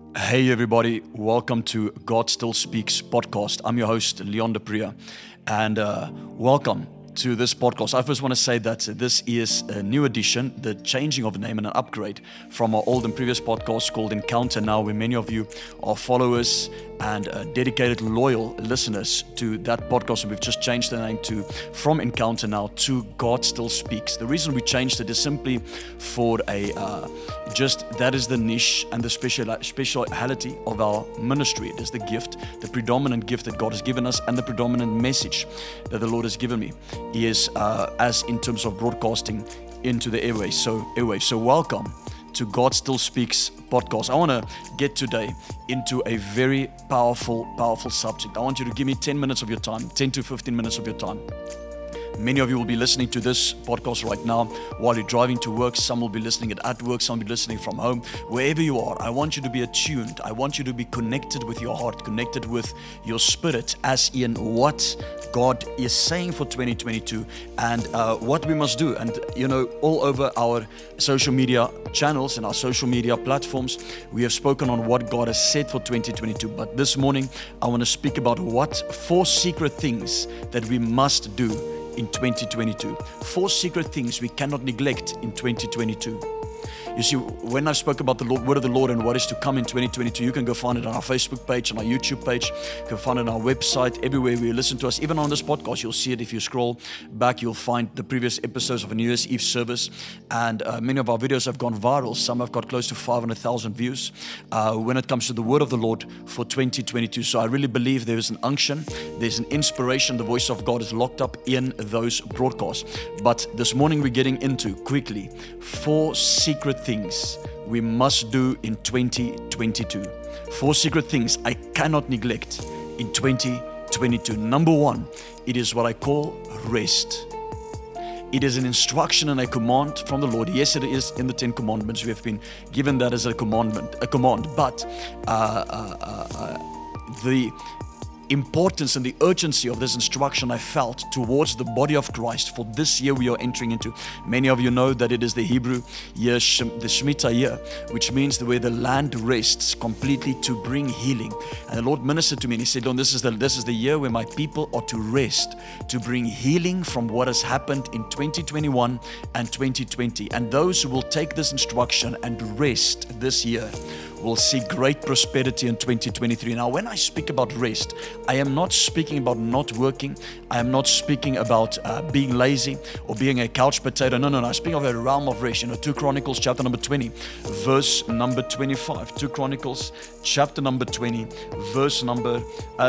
Hey everybody, welcome to God Still Speaks podcast. I'm your host, Leon De Priya, and welcome to this podcast. I first want to say that this is a new edition, the changing of the name and an upgrade from our old and previous podcast called Encounter Now, where many of you are followers and dedicated, loyal listeners to that podcast. And we've just changed the name from Encounter Now to God Still Speaks. The reason we changed it is simply for that is the niche and the speciality of our ministry. It is the gift, the predominant gift that God has given us, and the predominant message that the Lord has given me is as in terms of broadcasting into the airwaves. So welcome to God Still Speaks podcast. I want to get today into a very powerful subject. I want you to give me 10 minutes of your time, 10 to 15 minutes of your time. Many of you will be listening to this podcast right now while you're driving to work. Some will be listening at work. Some will be listening from home. Wherever you are, I want you to be attuned. I want you to be connected with your heart, connected with your spirit, as in what God is saying for 2022 and what we must do. And, all over our social media channels and our social media platforms, we have spoken on what God has said for 2022. But this morning, I want to speak about 4 secret things that we must do in 2022. 4 secret things we cannot neglect in 2022. You see, when I spoke about the word of the Lord and what is to come in 2022, you can go find it on our Facebook page, on our YouTube page. You can find it on our website, everywhere where you listen to us. Even on this podcast, you'll see it. If you scroll back, you'll find the previous episodes of a New Year's Eve service. And many of our videos have gone viral. Some have got close to 500,000 views when it comes to the word of the Lord for 2022. So I really believe there is an unction, there's an inspiration. The voice of God is locked up in those broadcasts. But this morning we're getting into, quickly, 4 secret things we must do in 2022. 4 secret things I cannot neglect in 2022. Number 1, it is what I call rest. It is an instruction and a command from the Lord. Yes, it is in the 10 commandments. We have been given that as a command. But the importance and the urgency of this instruction I felt towards the body of Christ for this year we are entering into. Many of you know that it is the Hebrew year, the Shemitah year, which means where the land rests completely to bring healing. And the Lord ministered to me and He said, this is the year where my people are to rest, to bring healing from what has happened in 2021 and 2020. And those who will take this instruction and rest this year will see great prosperity in 2023. Now, when I speak about rest, I am not speaking about not working. I am not speaking about being lazy or being a couch potato. No. I'm speaking of a realm of rest. 2 Chronicles chapter number 20, verse number 25. 2 Chronicles chapter number 20, verse number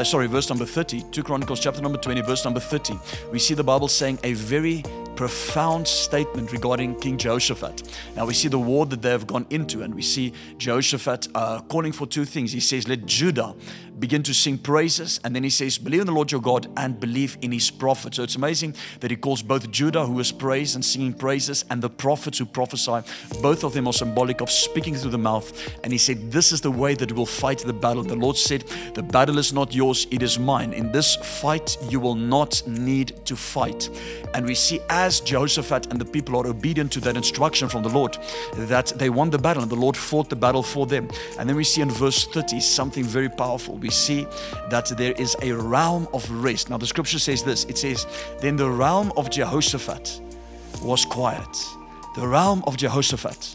30. 2 Chronicles chapter number 20, verse number 30. We see the Bible saying a very profound statement regarding King Jehoshaphat. Now we see the war that they have gone into, and we see Jehoshaphat calling for 2 things. He says, let Judah begin to sing praises, and then he says, believe in the Lord your God and believe in His prophets. So it's amazing that he calls both Judah, who is praise and singing praises, and the prophets who prophesy. Both of them are symbolic of speaking through the mouth. And he said, this is the way that we'll fight the battle. The Lord said, the battle is not yours, it is mine. In this fight, you will not need to fight. And we see as Jehoshaphat and the people are obedient to that instruction from the Lord, that they won the battle and the Lord fought the battle for them. And then we see in verse 30 something very powerful. We see that there is a realm of rest. Now the scripture says this. It says, then the realm of Jehoshaphat was quiet. The realm of Jehoshaphat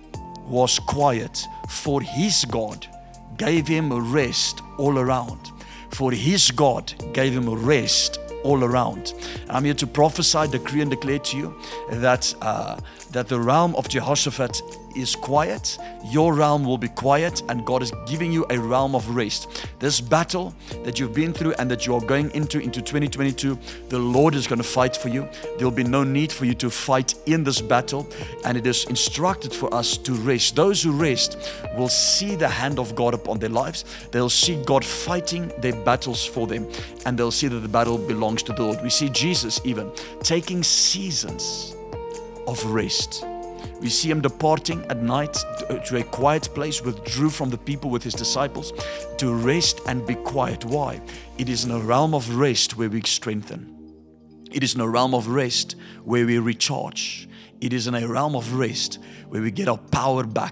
was quiet, for his God gave him rest all around. For his God gave him rest all around. I'm here to prophesy, decree and declare to you that the realm of Jehoshaphat is quiet. Your realm will be quiet, and God is giving you a realm of rest. This battle that you've been through and that you are going into 2022, the Lord is going to fight for you. There will be no need for you to fight in this battle, and it is instructed for us to rest. Those who rest will see the hand of God upon their lives. They'll see God fighting their battles for them, and they'll see that the battle belongs to the Lord. We see Jesus even taking seasons of rest. We see Him departing at night to a quiet place, withdrew from the people with His disciples to rest and be quiet. Why? It is in a realm of rest where we strengthen. It is in a realm of rest where we recharge. It is in a realm of rest where we get our power back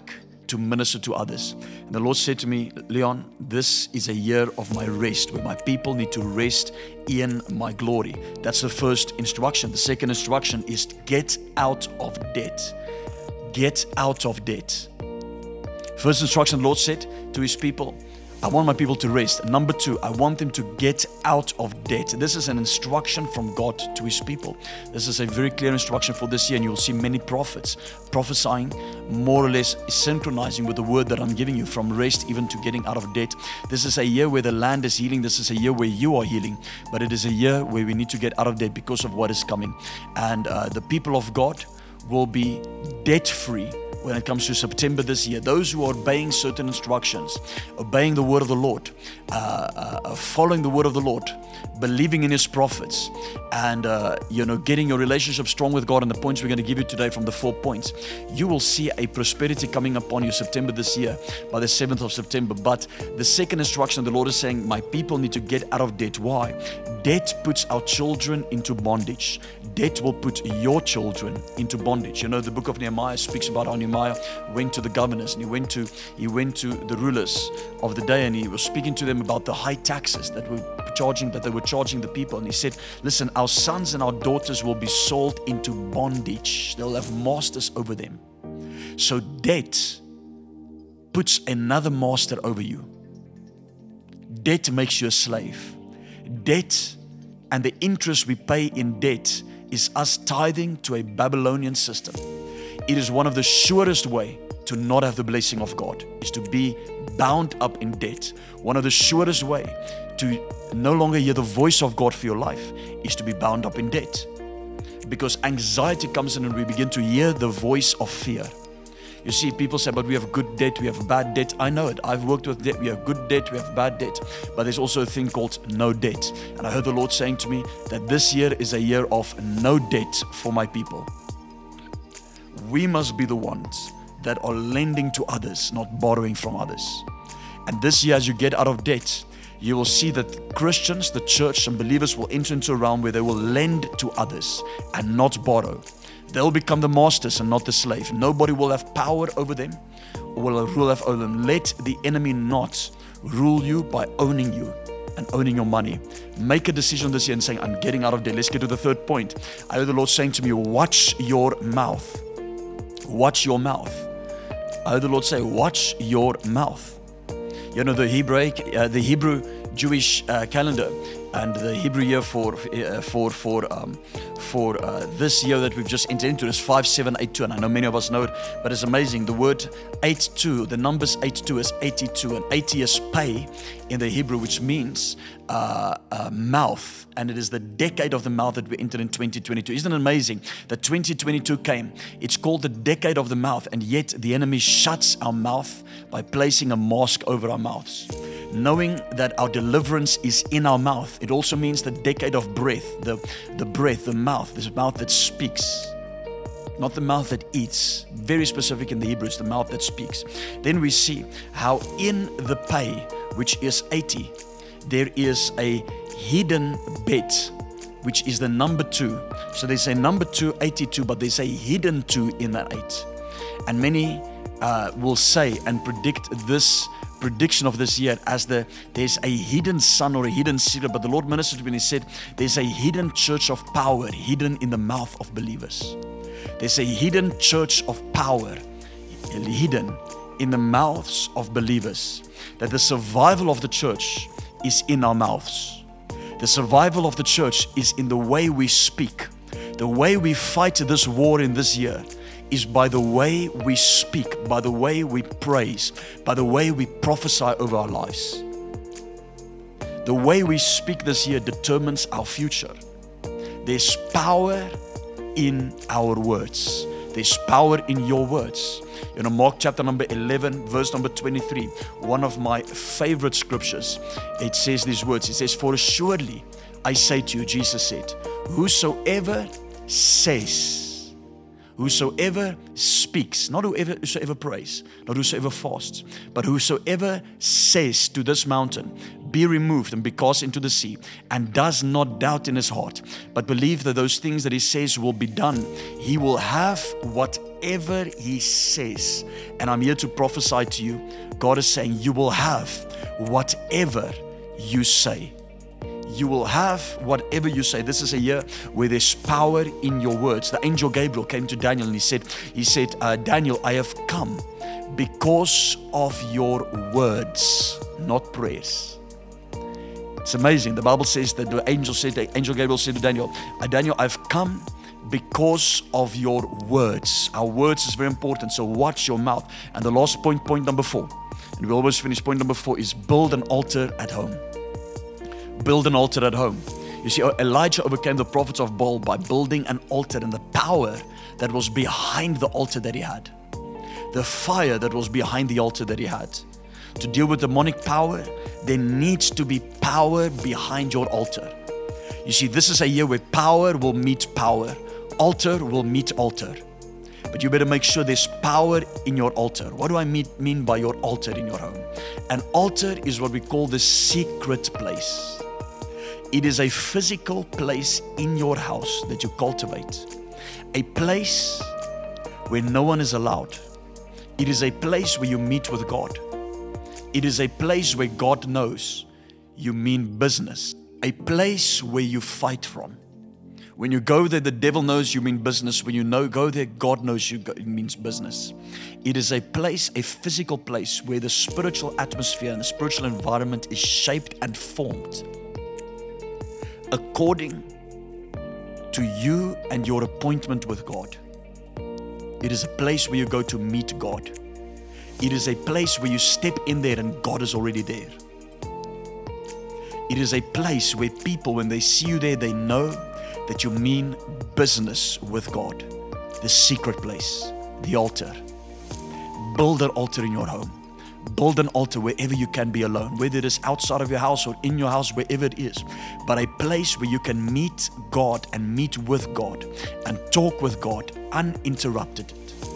to minister to others. And the Lord said to me, Leon, this is a year of my rest, where my people need to rest in my glory. That's the first instruction. The second instruction is get out of debt. Get out of debt. First instruction, the Lord said to His people, I want my people to rest. Number two, I want them to get out of debt. This is an instruction from God to His people. This is a very clear instruction for this year, and you will see many prophets prophesying, more or less synchronizing with the word that I'm giving you, from rest even to getting out of debt. This is a year where the land is healing. This is a year where you are healing, but it is a year where we need to get out of debt because of what is coming. And the people of God will be debt-free when it comes to September this year. Those who are obeying certain instructions, obeying the word of the Lord, following the word of the Lord, believing in His prophets, and getting your relationship strong with God, and the points we're going to give you today from the 4 points, you will see a prosperity coming upon you September this year, by the 7th of September. But the second instruction, the Lord is saying, my people need to get out of debt. Why? Debt puts our children into bondage. Debt will put your children into bondage. You know, the book of Nehemiah speaks about how Nehemiah went to the governors, and he went to the rulers of the day, and he was speaking to them about the high taxes that they were charging the people. And he said, listen, our sons and our daughters will be sold into bondage. They'll have masters over them. So debt puts another master over you. Debt makes you a slave. Debt and the interest we pay in debt is us tithing to a Babylonian system. It is one of the surest way to not have the blessing of God, is to be bound up in debt. One of the surest way to no longer hear the voice of God for your life is to be bound up in debt. Because anxiety comes in and we begin to hear the voice of fear. You see, people say, but we have good debt, we have bad debt. I know it. I've worked with debt. We have good debt, we have bad debt. But there's also a thing called no debt. And I heard the Lord saying to me that this year is a year of no debt for my people. We must be the ones that are lending to others, not borrowing from others. And this year, as you get out of debt, you will see that Christians, the church, and believers will enter into a realm where they will lend to others and not borrow. They'll become the masters and not the slave. Nobody will have power over them or will rule over them. Let the enemy not rule you by owning you and owning your money. Make a decision this year and saying, I'm getting out of debt. Let's get to the third point. I heard the Lord saying to me, watch your mouth. Watch your mouth. I heard the Lord say, watch your mouth. You know, the Hebrew Jewish calendar and the Hebrew year for this year that we've just entered into is 5782, and I know many of us know it, but it's amazing. The word 82, the numbers 82 is 82, and 80 is pay in the Hebrew, which means mouth, and it is the decade of the mouth that we entered in 2022. Isn't it amazing that 2022 came? It's called the decade of the mouth, and yet the enemy shuts our mouth by placing a mask over our mouths. Knowing that our deliverance is in our mouth, it also means the decade of breath, the breath, the mouth, this mouth that speaks, not the mouth that eats. Very specific in the Hebrew, it's the mouth that speaks. Then we see how in the pay, which is 80, there is a hidden bet, which is the number 2. So they say number 2, 82, but they say hidden 2 in that 8. And many will say and predict this prediction of this year as there's a hidden sun or a hidden secret. But the Lord ministered to me and He said, there's a hidden church of power hidden in the mouth of believers. There's a hidden church of power hidden in the mouths of believers. That the survival of the church is in our mouths. The survival of the church is in the way we speak. The way we fight this war in this year is by the way we speak, by the way we praise, by the way we prophesy over our lives. The way we speak this year determines our future. There's power in our words. There's power in your words. You know, Mark chapter number 11, verse number 23, one of my favorite scriptures. It says these words. It says, for assuredly I say to you, Jesus said, whosoever says, whosoever speaks, not whosoever prays, not whosoever fasts, but whosoever says to this mountain, be removed and be cast into the sea, and does not doubt in his heart, but believe that those things that he says will be done, he will have whatever whatever He says. And I'm here to prophesy to you. God is saying you will have whatever you say. You will have whatever you say. This is a year where there's power in your words. The angel Gabriel came to Daniel and he said, Daniel, I have come because of your words, not prayers. It's amazing. The Bible says that the angel Gabriel said to Daniel, Daniel, I've come because of your words. Our words is very important, so watch your mouth. And the last point number 4, and we always finish point number 4, is build an altar at home. Build an altar at home. You see, Elijah overcame the prophets of Baal by building an altar, and the power that was behind the altar that he had. The fire that was behind the altar that he had. To deal with demonic power, there needs to be power behind your altar. You see, this is a year where power will meet power. Altar will meet altar. But you better make sure there's power in your altar. What do I mean by your altar in your home? An altar is what we call the secret place. It is a physical place in your house that you cultivate. A place where no one is allowed. It is a place where you meet with God. It is a place where God knows you mean business. A place where you fight from. When you go there, the devil knows you mean business. When you go there, God knows it means business. It is a place, a physical place, where the spiritual atmosphere and the spiritual environment is shaped and formed according to you and your appointment with God. It is a place where you go to meet God. It is a place where you step in there and God is already there. It is a place where people, when they see you there, they know that you mean business with God. The secret place, the altar. Build an altar in your home. Build an altar wherever you can be alone, whether it is outside of your house or in your house, wherever it is. But a place where you can meet God and meet with God and talk with God uninterrupted.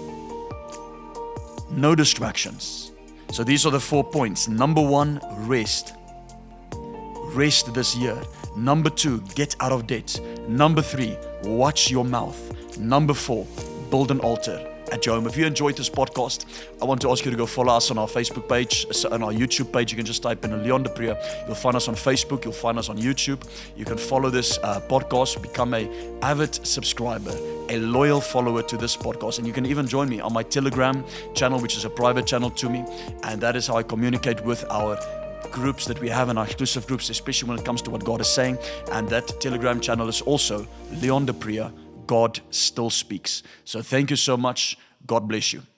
No distractions. So these are the 4 points. Number 1, rest. Rest this year. Number 2, get out of debt. Number 3, watch your mouth. Number 4, build an altar at your home. If you enjoyed this podcast, I want to ask you to go follow us on our Facebook page, on our YouTube page. You can just type in Leon du Preez. You'll find us on Facebook. You'll find us on YouTube. You can follow this podcast, become an avid subscriber, a loyal follower to this podcast. And you can even join me on my Telegram channel, which is a private channel to me. And that is how I communicate with our groups that we have in our exclusive groups, especially when it comes to what God is saying. And that Telegram channel is also Leon du Preez, God Still Speaks. So thank you so much. God bless you.